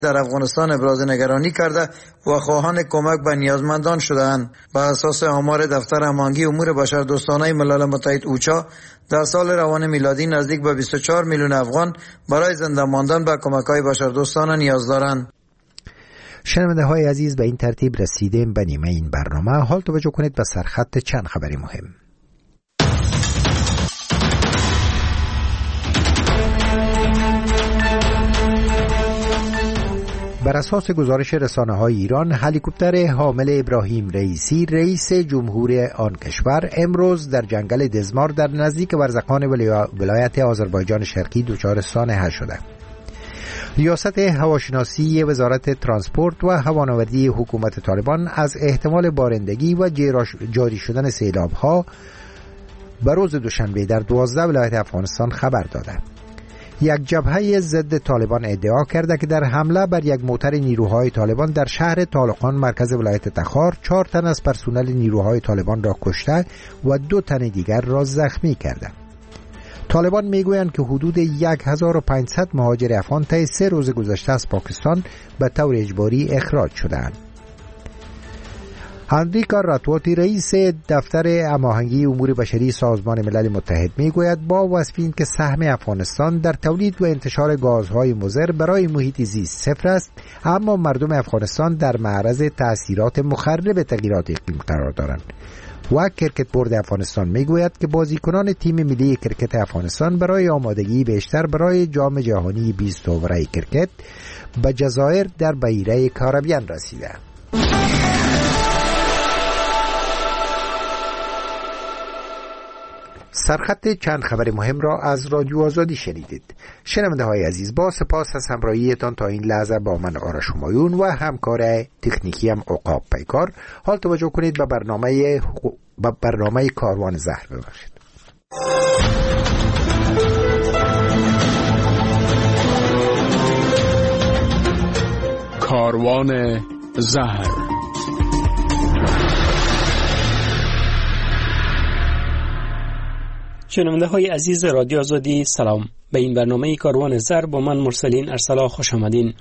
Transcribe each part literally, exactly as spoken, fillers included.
در افغانستان ابراز نگرانی کرده و خواهان کمک به نیازمندان شده‌اند. بر اساس آمار دفتر هماهنگی امور بشردوستانه ملل متحد اوچا، در سال روان میلادی نزدیک به بیست و چهار میلیون افغان برای زنده ماندن به کمک‌های بشردوستانه نیاز دارند. شنونده های عزیز، به این ترتیب رسیدیم به نیمه این برنامه. حال توجه کنید به سرخط چند خبری مهم. بر اساس گزارش رسانه‌های ایران، هلیکوپتر حامل ابراهیم رئیسی رئیس جمهور آن کشور امروز در جنگل دزمار در نزدیک ورزقان ولایت آذربایجان شرقی دچار سانحه شده. ریاست هواشناسی وزارت ترانسپورت و هوانوردی حکومت طالبان از احتمال بارندگی و جاری شدن سیلاب‌ها بر روز دوشنبه در دوازده ولایت افغانستان خبر داده. یک جبهه ضد طالبان ادعا کرده که در حمله بر یک موتر نیروهای طالبان در شهر طالقان مرکز ولایت تخار چهار تن از پرسنل نیروهای طالبان را کشته و دو تن دیگر را زخمی کرده. طالبان میگویند که حدود هزار و پانصد مهاجر افغان طی سه روز گذشته از پاکستان به طور اجباری اخراج شدند. هنریکا راتواتی رئیس دفتر هماهنگی امور بشری سازمان ملل متحد میگوید با وصف این که سهم افغانستان در تولید و انتشار گازهای مضر برای محیط زیست صفر است، اما مردم افغانستان در معرض تأثیرات مخرب تغییرات اقلیم قرار دارند. و کرکت بورد افغانستان میگوید که بازیکنان تیم ملی کرکت افغانستان برای آمادگی بیشتر برای جام جهانی بیست اوور کرکت به جزایر در بحیره کارابیان رسیده. سرخط چند خبر مهم را از رادیو آزادی شنیدید. شنونده های عزیز، با سپاس از همراهیتان تا این لحظه با من آرش همایون و همکار تکنیکی هم عقاب پیکار. حال توجه کنید به برنامه به برنامه کاروان زهر ببخشید. کاروان زهر. شنونده های عزیز رادیو آزادی، سلام. به این برنامه کاروان زر با من مرسلین ارسلا خوش آمدین.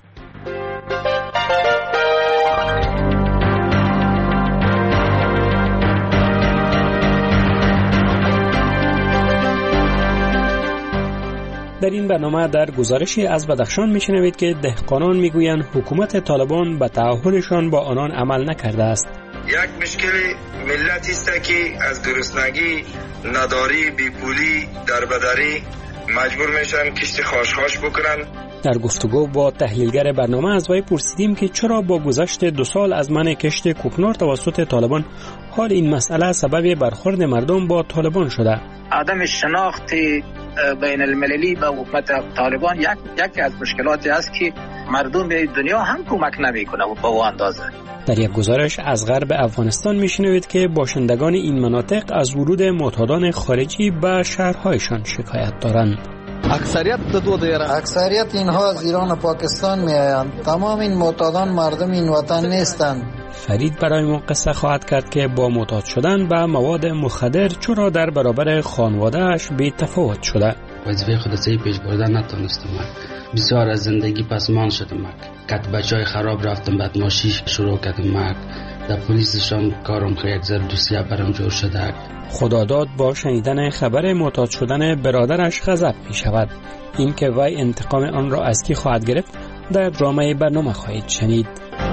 در این برنامه در گزارشی از بدخشان میشنوید که دهقانان میگویند حکومت طالبان به تعهدشان با آنان عمل نکرده است. یک مشکل ملتی است که از گرسنگی، نداری، بیپولی، دربدری مجبور میشن کشت خاشخاش بکنن. در گفتگو با تحلیلگر برنامه از وی پرسیدیم که چرا با گذشت دو سال از منع کشت کوکنار توسط طالبان حال این مسئله سبب برخورد مردم با طالبان شده. عدم شناخت بین المللی با حکومت طالبان یک یکی از مشکلاتی است که مردم به دنیا هم کمک نمیکنه و با اون اندازه. در یک گزارش از غرب افغانستان میشنوید که باشندگان این مناطق از ورود معتادان خارجی به شهرهایشان شکایت دارند. اکثریت دو دیره اکثریت اینها از ایران و پاکستان می آیند. تمام این معتادان مردم این وطن نیستند. فرید برای ما قصه خواهد کرد که با معتاد شدن به مواد مخدر چرا در برابر خانواده‌اش بی تفاوت شده. وظیفه خود سعی پیش بردن نتونستم. بسیار از زندگی پسمان شدم. کت بچای خراب رفتم، بعد ماشی شروع کردم. در پلیسشان کارم که یک ذره دوسیه برام جور شده. خداداد با شنیدن خبر معتاد شدن برادرش غضب می شود. این که وی انتقام آن را از کی خواهد گرفت در ادامه برنامه خواهید شنید.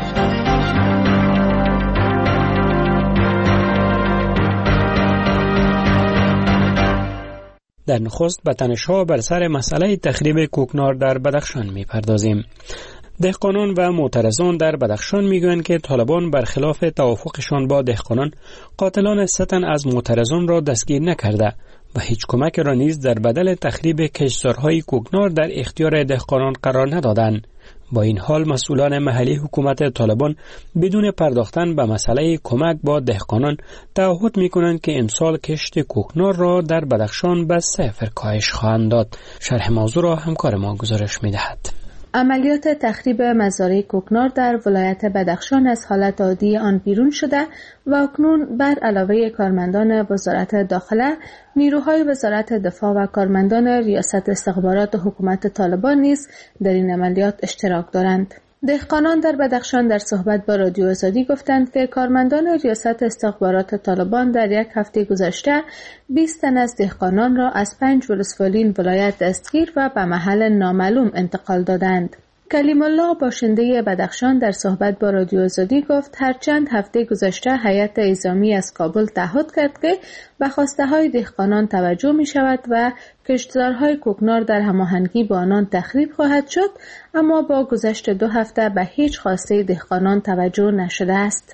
در نخست به تنش‌ها بر سر مسئله تخریب کوکنار در بدخشان می‌پردازیم. دهقانان و معترضان در بدخشان میگویند که طالبان برخلاف توافقشان با دهقانان قاتلان سه تن از معترضان را دستگیر نکرده و هیچ کمک را نیز در بدل تخریب کشتزارهای کوکنار در اختیار دهقانان قرار ندادند. با این حال مسئولان محلی حکومت طالبان بدون پرداختن به مسئله کمک با دهقانان تعهد می‌کنند که امسال کشت کوکنار را در بدخشان به صفر کاهش خواهند داد. شرح موضوع را همکار ما گزارش می‌دهد. عملیات تخریب مزارع کوکنار در ولایت بدخشان از حالت عادی آن بیرون شده و اکنون بر علاوه کارمندان وزارت داخله، نیروهای وزارت دفاع و کارمندان ریاست استخبارات حکومت طالبان نیز در این عملیات اشتراک دارند. دهقانان در بدخشان در صحبت با رادیو آزادی گفتند که کارمندان ریاست استخبارات طالبان در یک هفته گذشته بیست تن از دهقانان را از پنج ولسوالی این ولایت دستگیر و به محل نامعلوم انتقال دادند. کلیم الله باشنده بدخشان در صحبت با رادیو آزادی گفت هر چند هفته گذشته هیئت اعزامی از کابل تعهد کرد که به خواسته های دهقانان توجه می شود و کشتزارهای کوکنار در هماهنگی با آنان تخریب خواهد شد، اما با گذشت دو هفته به هیچ خواسته دهقانان توجه نشده است.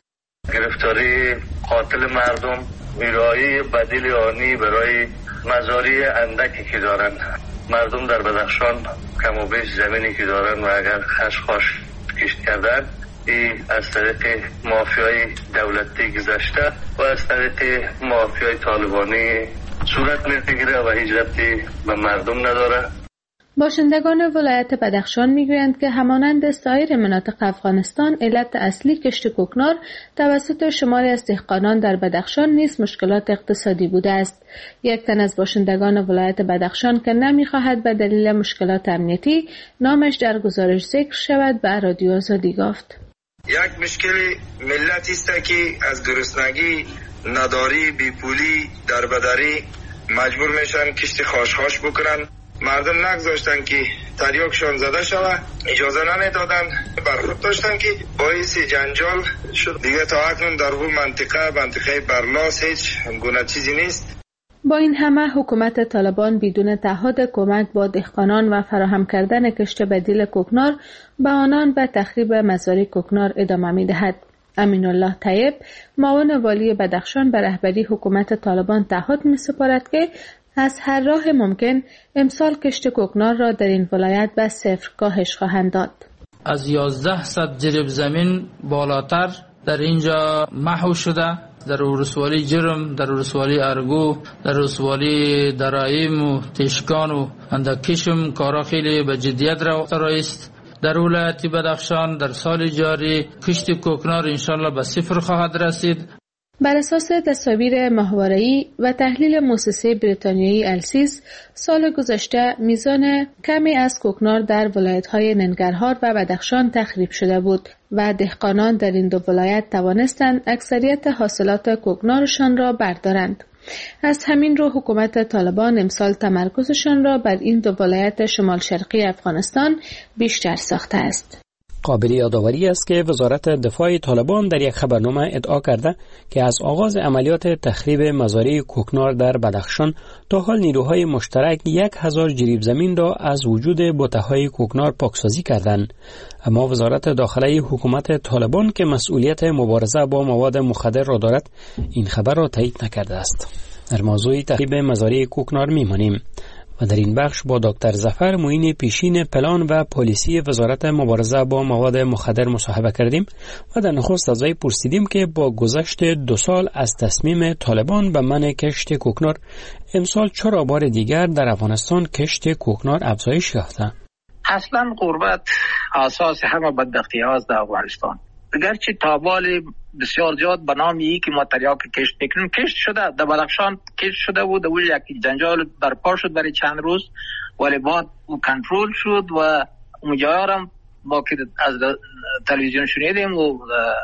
گرفتاری قاتل مردم میرایی بدیل آنی برای مزاری اندکی که دارند. مردم در بدخشان کم و بیش زمینی که دارن و اگر خشخاش کشت کردن ای از طریق مافیای دولتی گذشته و از طریق مافیای طالبانی صورت میگیره و هیچ ربطی به مردم نداره. باشندگان ولایت بدخشان میگویند که همانند سایر مناطق افغانستان علت اصلی کشت کوکنار توسط شماری از دهقانان در بدخشان نیز مشکلات اقتصادی بوده است. یک تن از باشندگان ولایت بدخشان که نمیخواهد به دلیل مشکلات امنیتی نامش در گزارش ذکر شود به رادیو آزادی گفت: یک مشکل ملت است که از گرسنگی، نداری، بیپولی، دربدری مجبور میشن کشت خاشخاش بکنن. مردم نگذاشتن که تریاکشان زده شود، اجازه نمیدادن، برخورد داشتن که باعث جنجال شد. دیگه تا اکنون در اون منطقه منطقه برلاس هیچ گونه چیزی نیست. با این همه حکومت طالبان بدون تعهد کمک با دهقانان و فراهم کردن کشت بدیل کوکنار به آنان به تخریب مزارع کوکنار ادامه می‌دهد. امین الله طیب معاون والی بدخشان به رهبری حکومت طالبان تعهد می‌سپارد که از هر راه ممکن امسال کشت کوکنار را در این ولایت به صفر کاهش خواهند داد. از یازده صد جریب زمین بالاتر در اینجا محو شده، در ولسوالی جرم، در ولسوالی ارگو، در ولسوالی درایم و تشکان و اندکشم کارا خیلی به جدیت رفته است. در ولایت بدخشان در سال جاری کشت کوکنار انشالله به صفر خواهد رسید. بر اساس تصاویر ماهواره‌ای و تحلیل مؤسسه بریتانیایی السیس، سال گذشته میزان کمی از کوکنار در ولایت‌های ننگرهار و بدخشان تخریب شده بود و دهقانان در این دو ولایت توانستند اکثریت حاصلات کوکنارشان را بردارند. از همین رو حکومت طالبان امسال تمرکزشان را بر این دو ولایت شمال شرقی افغانستان بیشتر ساخته است. قابل یادآوری است که وزارت دفاع طالبان در یک خبرنامه ادعا کرده که از آغاز عملیات تخریب مزارع کوکنار در بدخشان تا حال نیروهای مشترک یک هزار جریب زمین را از وجود بوته‌های کوکنار پاکسازی کردند. اما وزارت داخله حکومت طالبان که مسئولیت مبارزه با مواد مخدر را دارد این خبر را تایید نکرده است. در موضوع تخریب مزارع کوکنار می‌مانیم و در این بخش با دکتر ظفر معین پیشین پلان و پالیسی وزارت مبارزه با مواد مخدر مصاحبه کردیم و در نخست از وی پرسیدیم که با گذشت دو سال از تصمیم طالبان به منع کشت کوکنار امسال چرا بار دیگر در افغانستان کشت کوکنار افزایش یافته؟ اصلا غربت اساس همه بدبختی هاست در افغانستان. اگرچه تابال بسیار زیاد به نام ای که ما تریاک کشت میکنیم کشت شده، در بدخشان کشت شده بود، اول یک جنجال برپا شد برای چند روز ولی بعد او کنترل شد و مجاورم با که از تلویزیون شنیدیم و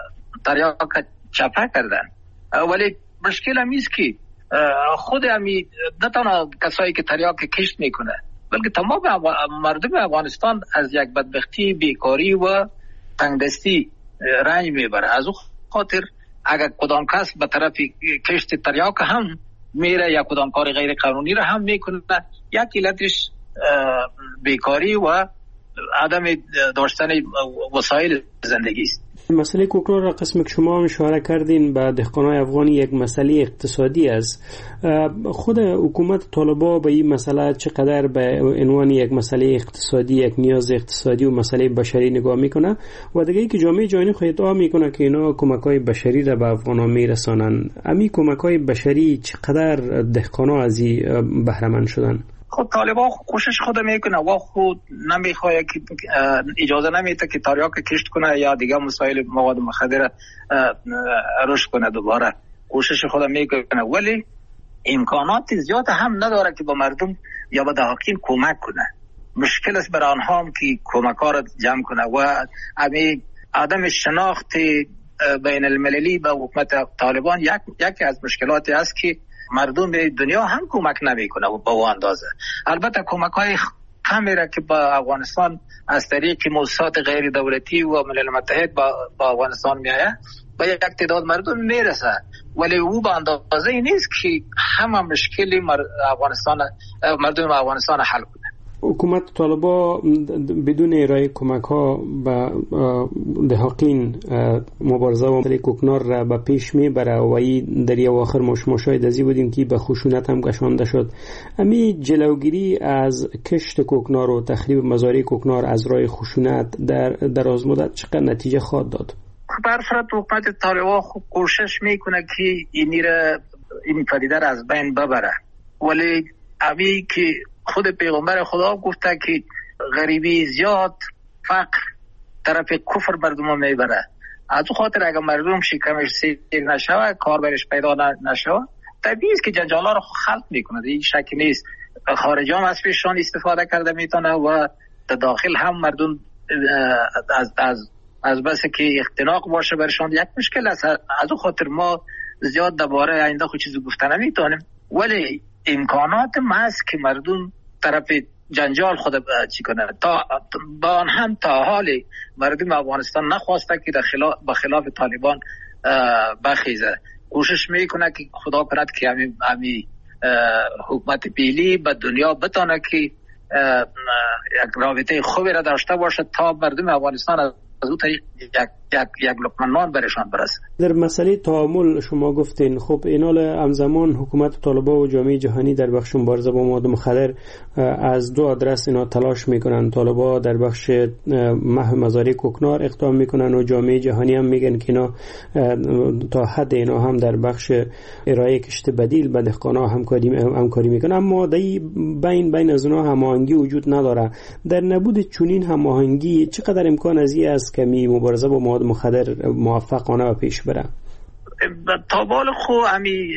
تریاک چپه کردن. ولی مشکل هم ایست که خود همی نه تنها کسایی که تریاک کشت میکنه بلکه تمام مردم افغانستان از یک بدبختی، بیکاری و تنگدستی رنج میبره. از او خاطر اگر کدام کس به طرف کشت تریاک هم میره یا کدام کار غیر قانونی را هم میکنه، یک علتش بیکاری و عدم داشتن وسایل زندگی است. مسئله کوکنار را قسم که شما هم اشاره کردین به دهقانای افغانی یک مسئله اقتصادی است. خود حکومت طالبان به این مسئله چقدر به عنوان یک مسئله اقتصادی، یک نیاز اقتصادی و مسئله بشری نگاه میکنه و دیگه ای که جامعه جهانی خود ادعا میکنه که اینا کمک‌های بشری را به افغانان میرسانن، امی کمک‌های بشری چقدر دهقانا از این بهره مند شدن؟ خود طالبان کوشش خود میکنه و خود نمیخواد که اجازه نمیده که تریاک کشت کنه یا دیگه مسائل مواد مخدر رشد کنه. دوباره کوشش خود میکنه ولی امکانات زیاد هم نداره که با مردم یا با دهقان کمک کنه. مشکل است برای آنها هم که کمک ها را جمع کنه و همین عدم شناخت بین المللی به حکومت طالبان یک یکی از مشکلاتی است که مردم دنیا هم کمک نمیکنه و به اون اندازه. البته کمک های کمی را که با افغانستان از طریق مؤسسات غیر دولتی و ملل متحد با, با افغانستان میآید با یک تعداد مردم میرسه، ولی او به اندازه نیست که همه مشکل افغانستان مردم افغانستان حل کنه. حکومت طالبا بدون ارائه کمک ها به دهقین مبارزه و مسئله کوکنار را به پیش میبره و این در یه آخر ما شما شاید ازی بودیم که به خشونت هم گشانده شد. امی جلوگیری از کشت کوکنار و تخریب مزارع کوکنار از راه خشونت در دراز مدت چقدر نتیجه خواهد داد؟ برفرض حکومت طالبا خوب کوشش میکنه که این را این پدیده را از بین ببره، ولی امی که خود پیغمبر خدا گفته که غریبی زیاد فقر طرف کفر مردم میبره. از او خاطر اگر مردم شکمش سیر نشوه، کار برش پیدا نشوه، طبیعی است که جنجالا رو خلق میکنه. این شکی نیست. خارجی هم از پیششان استفاده کرده میتونه و داخل هم مردم از از از بس که اختناق باشه برشان یک مشکل است. از او خاطر ما زیاد درباره آینده خود چیزی گفته نمیتونیم، ولی امکانات ما است که مردم طرف جنجال خود چی کنه. تا با هم تا حال مردم افغانستان نخواسته که در خلاف با خلاف طالبان بخیزه. کوشش میکنه که خدا کند که همین همین حکومت پیلی به دنیا بتونه که یک رابطه خوبی را داشته باشه تا مردم افغانستان از اون طریق یک یک یک لقمه نان برشان برسه. در مسئله تعامل شما گفتین، خب اینال همزمان حکومت طالبان و جامعه جهانی در بخش مبارزه با مواد مخدر از دو آدرس اینا تلاش میکنن. طالبان در بخش محو مزارع کوکنار اقدام میکنن و جامعه جهانی هم میگن که اینا تا حد اینا هم در بخش ارائه کشت بدیل به دهقانا همکاری همکاری میکنن، اما دی بین بین از اونها هماهنگی وجود نداره. در نبود چنین هماهنگی چقدر امکان از این است که می مبارزه با مواد مخدر موفقانه و پیش بره؟ تا بال خو امی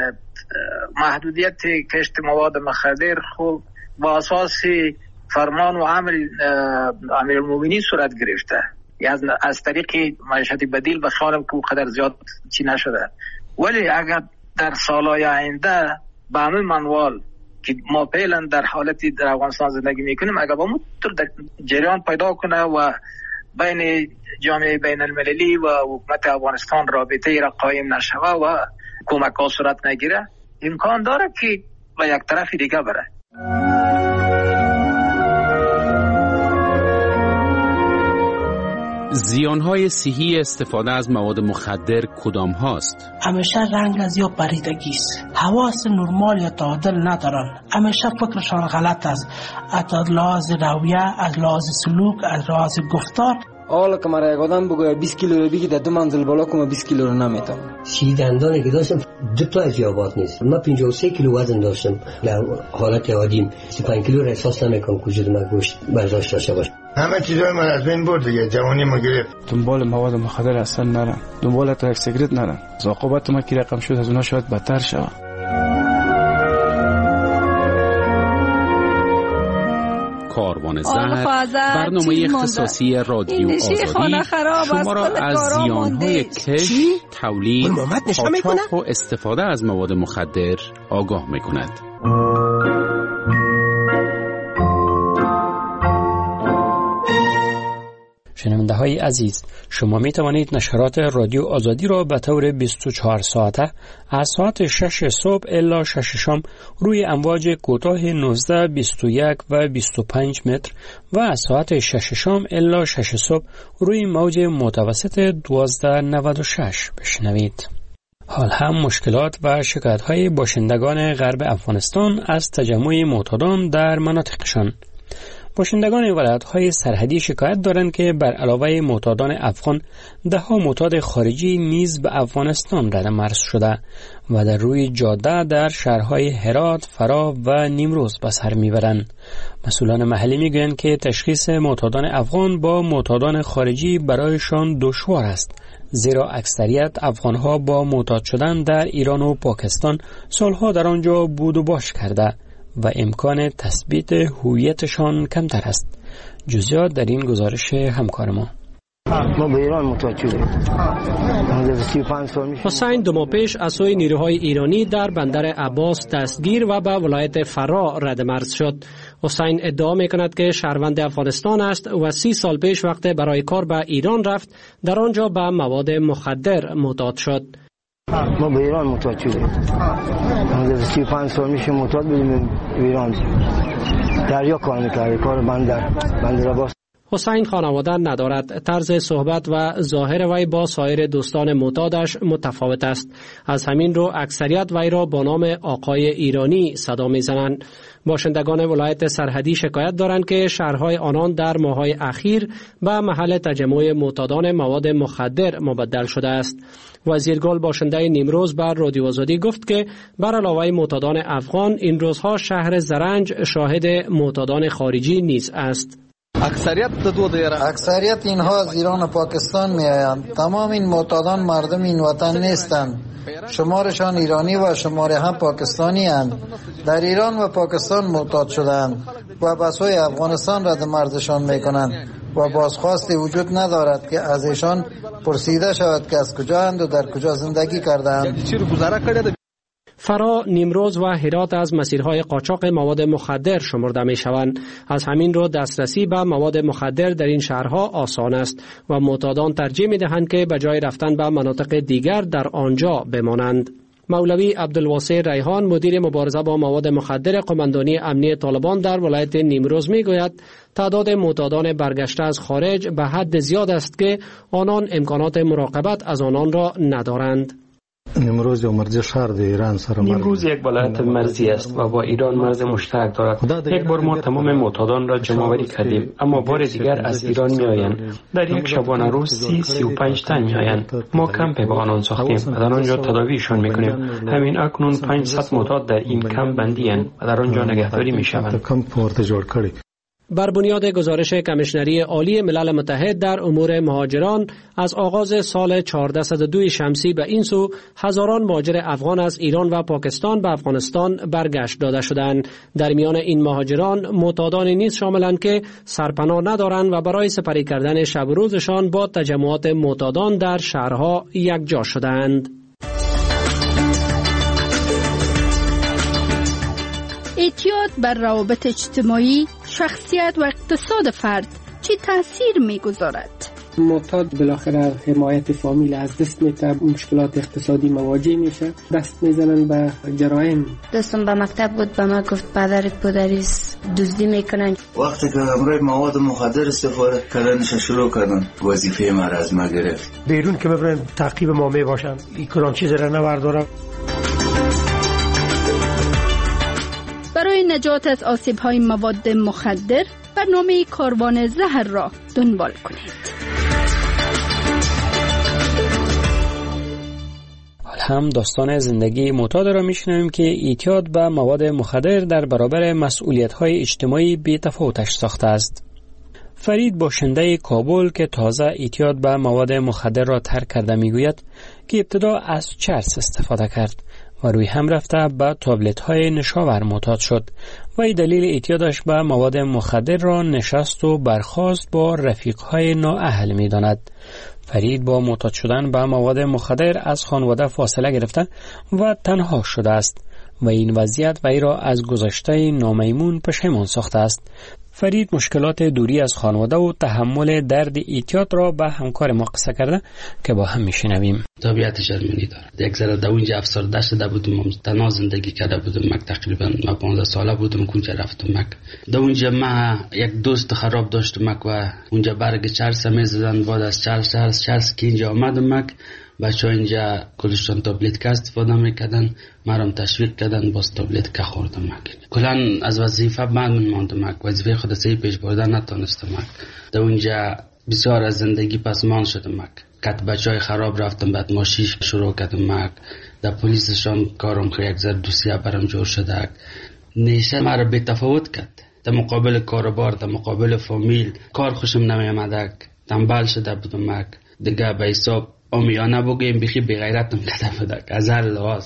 محدودیت کشت مواد مخدر خو با اساس فرمان و امر امیرالمومنین صورت گرفته، از از طریق معیشت بدیل بخوانم که قدر زیاد چی نشده. ولی اگر در سالهای آینده به همین منوال که ما فعلا در حالتی در افغانستان زندگی میکنیم اگر با مطور در جریان پیدا کنه و بین جامعه بین المللی و حکومت افغانستان رابطه را قایم نشوه و کمک ها صورت نگیره، امکان داره که به یک طرف دیگه بره. زیانهای صحی استفاده از مواد مخدر کدام هاست؟ همیشه رنگ از یا پریدگی است. حواس نرمال یا تعادل ندارن. همیشه فکرشان غلط است. از لحاظ رویه، از لحاظ سلوک، از لحاظ گفتار. حالا که مرا یک آدم بگوید بیست کیلو رو بگی در دو منزل بالا کنم بیست کیلو رو نمیتونم. سی دندانی که داشتم دو تا از یابات نیست. من پنجاه و سه کیلو وزن داشتم. در حالت عادیم سی و پنج کیلو رو احساس نمیکنم که وجود من گوشت برداشت داشته باشه. همه چیزای من از بین برد دیگه، جوانی ما گرفت. دنبال مواد مخدر اصلا نرم، دنبال تا یک سیگرت نرم. عاقبت ما که رقم شد از اونها شاید بدتر شود. کاروان زهر، برنامه اختصاصی رادیو آزادی شما را از زیانهای کشت، تولید، قاچاق و استفاده از مواد مخدر آگاه می‌کند. شنونده های عزیز، شما می توانید نشرات رادیو آزادی را به طور بیست و چهار ساعته از ساعت شش صبح الی شش شام روی امواج کوتاه نوزده، بیست و یک و بیست و پنج متر و از ساعت شش شام الی شش صبح روی موج متوسط دوازده نود و شش بشنوید. حال هم مشکلات و شکایت های باشندگان غرب افغانستان از تجمع معتادان در مناطقشان. باشندگان ولایت‌های سرحدی شکایت دارند که بر علاوه معتادان افغان، ده ها معتاد خارجی نیز به افغانستان رده شده و در روی جاده در شهرهای هرات، فرا و نیمروز به سر میبرند. مسئولان محلی میگویند که تشخیص معتادان افغان با معتادان خارجی برایشان دشوار است، زیرا اکثریت افغانها با معتاد شدن در ایران و پاکستان سالها در آنجا بود و باش کرده و امکان تثبیت هویتشان کمتر است. جزئیات در این گزارش همکار ما. ما به ایران متوجه حسین دو ماه پیش از سوی نیروهای ایرانی در بندر عباس دستگیر و به ولایت فرا رد مرز شد. حسین ادعا میکند که شهروند افغانستان است و سی سال پیش وقت برای کار به ایران رفت در آنجا به مواد مخدر معتاد شد. ما به ایران متوجه شدیم. سی و پنج سال میشه معتاد بودیم ایران. دریا کار میکردیم، کار بندر بندر عباس. حسین خانواده ندارد. طرز صحبت و ظاهر وی با سایر دوستان معتادش متفاوت است. از همین رو اکثریت وی را با نام آقای ایرانی صدا میزنند. باشندگان ولایت سرحدی شکایت دارند که شهرهای آنان در ماه‌های اخیر به محل تجمع معتادان مواد مخدر مبدل شده است. وزیرگل باشنده نیمروز بر رادیو آزادی گفت که بر علاوه معتادان افغان این روزها شهر زرنج شاهد معتادان خارجی نیز است. اکثریت اکثریت اینها از ایران و پاکستان می آیند. تمام این معتادان مردم این وطن نیستند. شمارشان ایرانی و شماره هم پاکستانی اند. در ایران و پاکستان معتاد شدند و به سوی افغانستان رد مرزشان می کنند و بازخواستی وجود ندارد که از ایشان پرسیده شود که از کجا اند و در کجا زندگی کردند. فرا، نیمروز و هرات از مسیرهای قاچاق مواد مخدر شمرده می شوند. از همین رو دسترسی به مواد مخدر در این شهرها آسان است و معتادان ترجیح می دهند که به جای رفتن به مناطق دیگر در آنجا بمانند. مولوی عبدالواسع ریحان مدیر مبارزه با مواد مخدر قماندانی امنی طالبان در ولایت نیمروز می گوید تعداد معتادان برگشته از خارج به حد زیاد است که آنان امکانات مراقبت از آنان را ندارند. نیمروز یا مرز شهر در ایران سره نیمروز یک ولایت مرزی است و با ایران مرز مشترک دارد. یک بار ما تمام معتادان را جمع آوری کردیم، اما بار دیگر از ایران می آیند. در یک شبانه روز سی سی و پنج تن می آیند. ما کمپ با آنان ساختیم و در آنجا تداویشان می کنیم. همین اکنون پانصد معتاد در این کمپ بندی اند و در آنجا نگهداری می شوند. بر بنیاد گزارش کمیشنری عالی ملل متحد در امور مهاجران از آغاز سال چهارصد و دو شمسی به این سو هزاران مهاجر افغان از ایران و پاکستان به افغانستان برگشت داده شدند. در میان این مهاجران معتادانی نیز شاملند که سرپناه ندارند و برای سپری کردن شب و روزشان با تجمعات معتادان در شهرها یکجا شدند. اعتیاد بر روابط اجتماعی، شخصیت و اقتصاد فرد چه تأثیر می‌گذارد؟ معتاد بالاخره حمایت فامیل از دست میده، مشکلات اقتصادی مواجه میشه، دست میزنن به جرایم. دوستم به مکتب بود، به ما گفت پدرت پدریس دزدی میکنن. وقتی که امروز مواد مخدر استفاده کردنش شروع کردن، وظیفه ما از ما گرفت. بیرون که ببرن تعقیب ما میباشن، این کدام چیز را نبردارم. برای نجات از آسیب‌های مواد مخدر برنامه کاروان زهر را دنبال کنید. هم داستان زندگی معتاد را میشنویم که اعتیاد به مواد مخدر در برابر مسئولیت‌های اجتماعی بی تفاوتش ساخته است. فرید باشنده کابل که تازه اعتیاد به مواد مخدر را ترک کرده میگوید که ابتدا از چرس استفاده کرد و روی هم رفته به تابلت های نشاور معتاد شد و ای دلیل اعتیادش به مواد مخدر را نشست و برخاست با رفیق های نااهل می داند. فرید با معتاد شدن به مواد مخدر از خانواده فاصله گرفته و تنها شده است و این وضعیت وی را از گذشته نامیمون پشیمان ساخته است. فرید مشکلات دوری از خانواده و تحمل درد اعتیاد را به همکار ما قصه کرده که با هم میشنویم. طبیعت جرمنی دارد. یک ذره در اونجا افسرده شده بودم، تنها زندگی کرده بودم. مک تقریبا ما پانزده ساله بودم که اونجا رفتم مک. در اونجا ما یک دوست خراب داشتم مک و اونجا برگ چرس میزدن. بعد از چرس چرس چرس که اینجا آمدم مک، بچه ها اینجا کلشتان تابلت که استفاده میکردن، مرام تشویق کردن باز تابلت که خوردم مک. کلان از وظیفه بعد من ماندم مک، وظیفه خود سعی پیش بردن نتونستم مک. در اونجا بسیار از زندگی پسمان شدم مک. کت بچه های خراب رفتم، بعد ماشیش شروع کردم مک. در پلیسشان کارم که یک زر دوسیه برم جور شده. نیشه مرا بی تفاوت کرد. در مقابل کاربار، در مقابل فامیل کار خوشم نمیامدک. تنبل شده بودم مک. دیگه به حساب امیانه بگیم بخی بغیرتم کده بودک از هر لحاظ.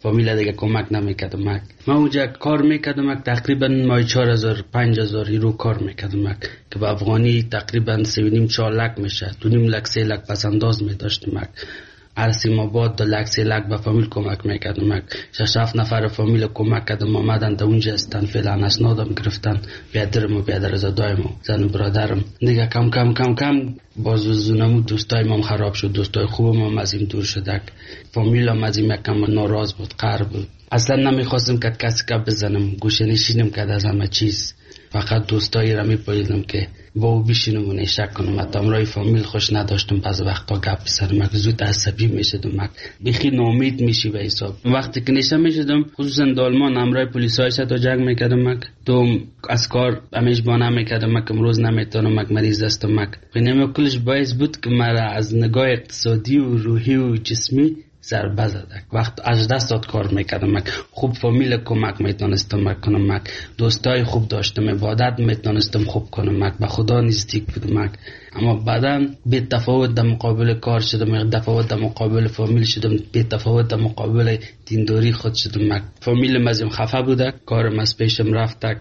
فامیل دیگه کمک نمیکردم. من اونجا کار میکردم تقریبا مای چهار هزار پنج هزار یورو کار میکردم که به افغانی تقریبا سه و نیم چهار لک میشه. دو نیم لک سه لک پس انداز میداشتم. عرصی ما بعد دو لک سه لک به فامیل کمک میکردم. شش هفت نفر فامیل کمک کردم آمدن تا اونجا هستن. فعلا اسنادم گرفتن. بیادرم و بیادرزادایم و زن و برادرم دیگه کم کم کم کم باز زونمو دوستای ما خراب شد. دوستای خوبم هم از این دور شدک. فامیلم از این یکم ناراض بود، قهر بود. اصلا نمیخواستم که کسی که بزنم، گوشه نشینم که از همه چیز. فقط دوستایی را میپاییدم که با او بشینم و نشک کنم. حتی امرای فامیل خوش نداشتم. بعض وقتا گپ بزنم زود عصبی میشدم، بخی ناامید میشی به حساب. وقتی که نشه میشدم خصوصا دالمان امرای پلیسای تا جنگ میکردم. تو از کار همیش بانه میکردم که امروز نمیتونم، مریض هستم. اینم کلش باعث بود که مرا از نگاه اقتصادی و روحی و جسمی ضربه زدک. وقت هجده ساعت کار میکردم. خوب فامیل کمک میتونستم کنم. دوستای خوب داشتم. عبادت میتونستم خوب کنم. به خدا نزدیک بودم. اما بعدا بی تفاوت در مقابل کار شدم، بی تفاوت در مقابل فامیل شدم، بی تفاوت در مقابل دینداری خود شدم. فامیل مزیم خفه بوده، کارم از پیشم رفته.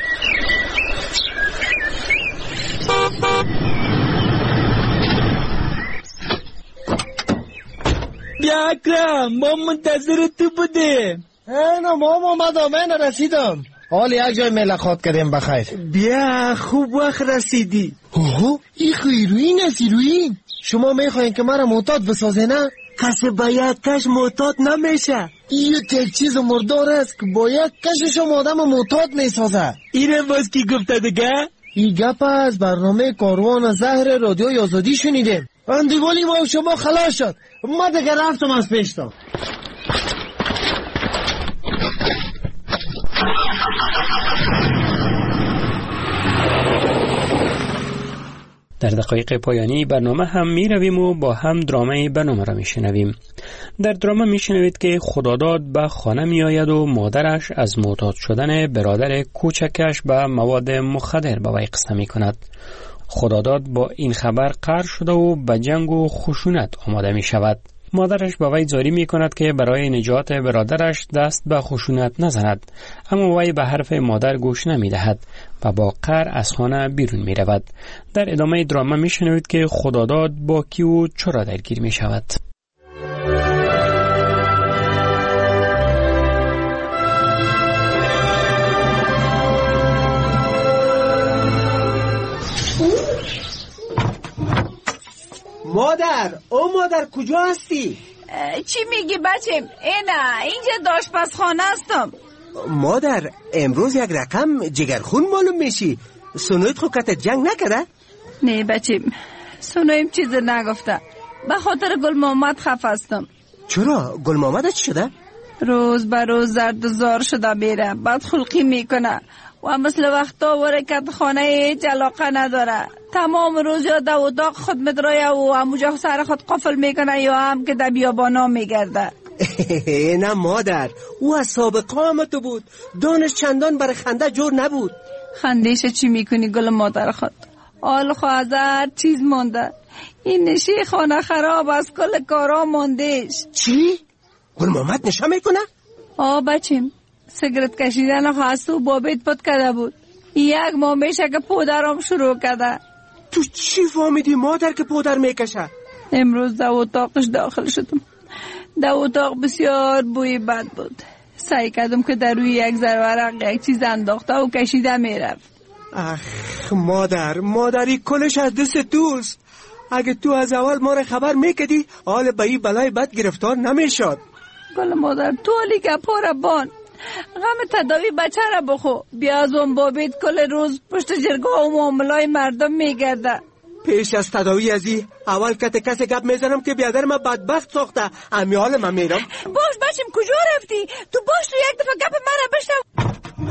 بیا اکرم، ما منتظر تو بودیم. اینا ما اومدم، من رسیدم. حال یک جای ملاقات کردیم بخیر. بیا خوب وقت رسیدی. اوه این خیروین است. ایروین شما میخواین که مرا معتاد بسازه نه؟ کسی با یک کش معتاد نمیشه. این یک چیز مردار است که با یک کش شما آدم معتاد میسازه. اینه باز کی گفته دیگه؟ این گپ از برنامه کاروان زهر رادیوی آزادی شنیدیم. اندیوالی ما شما خلاص شد. ما دیگه رفتم از پیشتم. در دقایق پایانی برنامه هم می رویم و با هم درامه برنامه را می شنویم. در درامه می شنوید که خداداد به خانه می آید و مادرش از معتاد شدن برادر کوچکش به مواد مخدر به وی قصه می کند. خداداد با این خبر قهر شده و به جنگ و خشونت آماده می شود. مادرش به وی زاری می کند که برای نجات برادرش دست به خشونت نزند، اما وی به حرف مادر گوش نمی دهد و با قهر از خانه بیرون می رود. در ادامه دراما می شنوید که خداداد با کی و چرا درگیر می شود. مادر، او مادر کجا هستی؟ چی میگی بچم؟ اینا اینجا داشپزخانه هستم. مادر امروز یک رقم جگرخون معلوم میشی. سنویت خو کت جنگ نکرده؟ نه بچم، سنویم چیز نگفته. به خاطر گل محمد خفه هستم. چرا؟ گل محمد چی شده؟ روز به روز زرد زار شده میره، بد خلقی میکنه و مثل وقتا ورکت خانه جلاقه نداره. تمام روز یا در اتاق خود مدرایه و همونجا سر خود قفل میکنه یا هم که در بیابانا میگرده. نه مادر، او از سابقه آمده بود. دانش چندان برای خنده جور نبود. خندیش چی میکنی گل مادر خود؟ آل خوازر چیز مانده. این نشی خانه خراب از کل کارا ماندهش. چی؟ گل محمد نشه میکنه؟ آه بچیم، سیگرت کشیدن خواست و بابیت پد کرده بود. یک ماه میشه که پودرم شروع کرده. تو چی فهمیدی مادر که پودر میکشه؟ امروز در اتاقش داخل شدم. در اتاق بسیار بوی بد بود. سعی کردم که در روی یک ذره یک چیز انداخته و کشیده میرفت. اخ مادر، مادری کلش از دست دوست. اگه تو از اول ما را خبر میکدی حال به این بلای بد گرفتار نمیشد. گل مادر تولی گپا را بان. غم تداوی بچه را بخو. بیا از اون بابید کل روز پشت جرگاه و معاملای مردم میگرده. پیش از تداوی ازی اول کت کسی گپ میزنم که بیادر من بدبخت ساخته. امی حال من میرم. باش بچم کجا رفتی؟ تو باش تو یک دفعه گپ من را بشنو.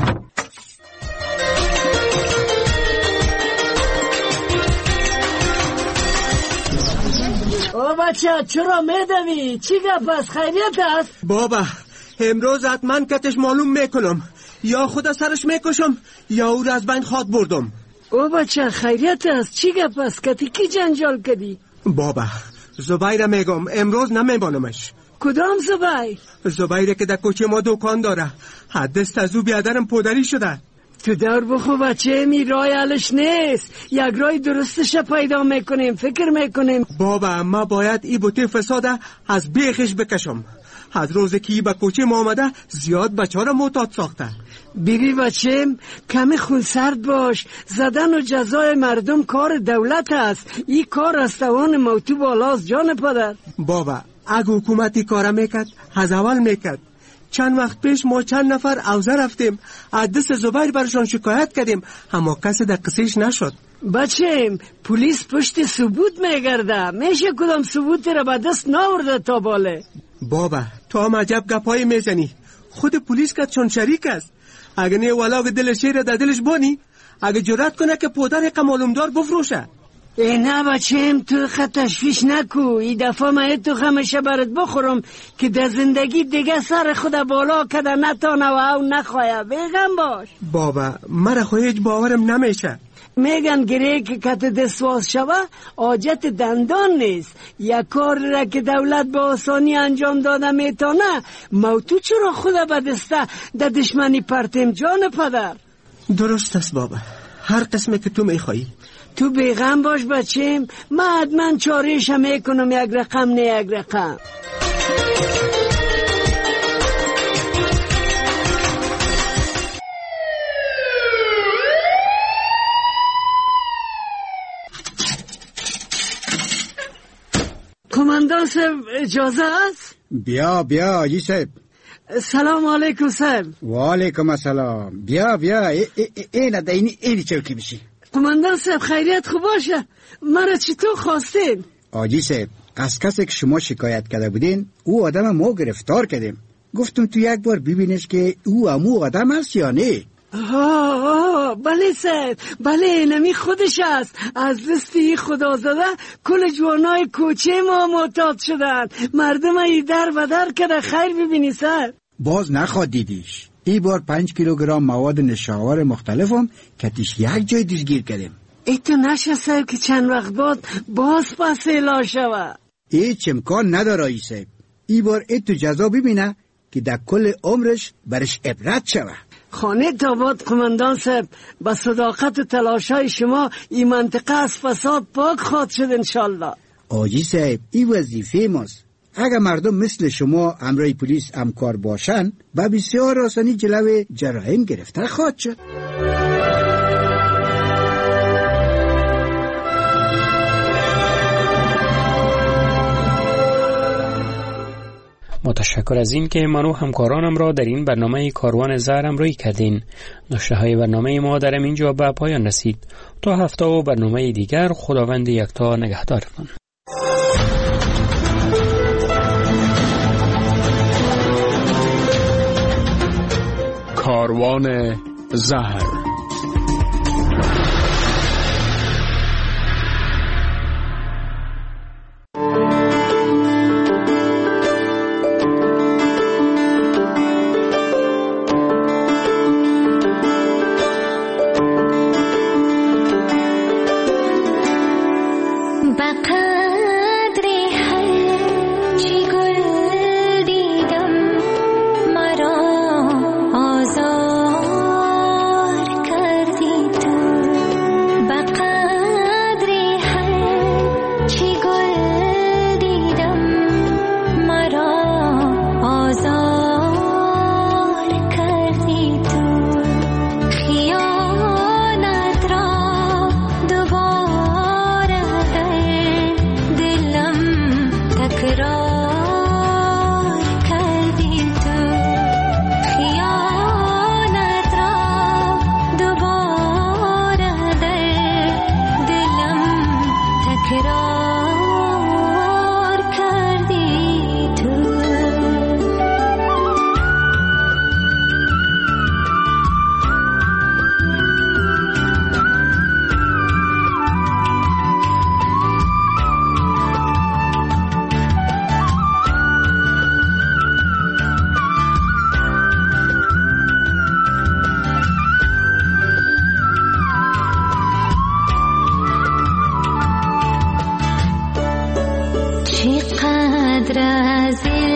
او بچه چرا میدوی؟ چی گپ است؟ خیریت است؟ بابا امروز حتما کتش معلوم میکنم. یا خدا سرش میکشم یا او را از بین خواد بردم. او بچه خیریت است؟ چی گپ است؟ کتی کی جنجال کردی؟ بابا زبیر میگم امروز نمیبانمش. کدام زبیر؟ زبیره که در کوچه ما دکان داره. حدست از او بیادرم پدری شده. تو دار بخو بچه می رای علش نیست. یک رای درستش پیدا میکنیم، فکر میکنیم. بابا ما باید ای بوته فساده از بیخش بکشم. از روزی که ای به کوچه ما آمده زیاد بچه ها را معتاد ساخته. بیبی بچم کمی خونسرد باش. زدن و جزای مردم کار دولت است. این کار از توان موتو بالاست جان پدر. بابا اگه حکومتی کار میکرد از اول میکرد. چند وقت پیش ما چند نفر اوزه رفتیم، از دست زبیر برشان شکایت کردیم، اما کسی در قصیش نشد. بچم پلیس پشت ثبوت میگرده، میشه کدام ثبوت را به دست ناورده تا باله. بابا تو هم عجب گپای میزنی. خود پلیس که چون شریک است. اگه نه ولاغ دل شیر در دلش بانی، اگه جرأت کنه که پدر که معلومدار بفروشه. ای نه بچم تو خط تشویش نکو. ای دفعه من تو خمشه برات بخورم که در زندگی دیگه سر خود بالا کده نتانه و او نخواه. بیغم باش. بابا مرا خو هیچ باورم نمیشه. میگن گره که کت دستواز شوه آجت دندان نیست. یک کار را که دولت با آسانی انجام داده میتونه، موتو چرا خود بدسته در دشمنی پرتیم جان پدر؟ درست است بابا، هر قسمه که تو میخوایی. تو بیغم باش بچیم، من حتما چاریش میکنم، یک رقم نه یک رقم. کماندان صاحب اجازه است؟ بیا بیا آجی صاحب. سلام علیکم صاحب. و علیکم السلام. بیا بیا این ده اینی اینی چوکی بشی. کماندان صاحب خیریت خوب باشه. مرا چطور خواستین؟ آجی صاحب از کسی که شما شکایت کرده بودین او آدم ما گرفتار کردیم. گفتم تو یک بار ببینش که او امو آدم است یا نه. آه آه بله صاحب، بله نمی خودش است. از دستی خدا زده کل جوانای کوچه ما معتاد شدن. مردم ای در و در کده. خیر ببینی صاحب. باز نخواد دیدیش. ای بار پنج کیلوگرم مواد نشاور مختلف هم کتیش یک جای دستگیر کردیم. ای تو نشه صاحب که چند وقت بعد باز پس اعلا شوه. هیچ امکان نداره ای صاحب. ای بار ای تو جزا ببینه که در کل عمرش برش عبرت شوه. خانه تاباد کماندان صاحب، با صداقت و تلاشای شما این منطقه از فساد پاک خواد شد انشالله. آجی صاحب این وظیفه ماست. اگر مردم مثل شما امرای پلیس همکار باشن با بسیار آسانی جلوی جرایم گرفته خواهد شد. متشکر از این که منو همکارانم را در این برنامه کاروان زهر همراهی کردین. نشره های برنامه ما در اینجا به پایان رسید. تا هفته و برنامه دیگر خداوند یکتا نگهدارتان. کاروان زهر. چقدر از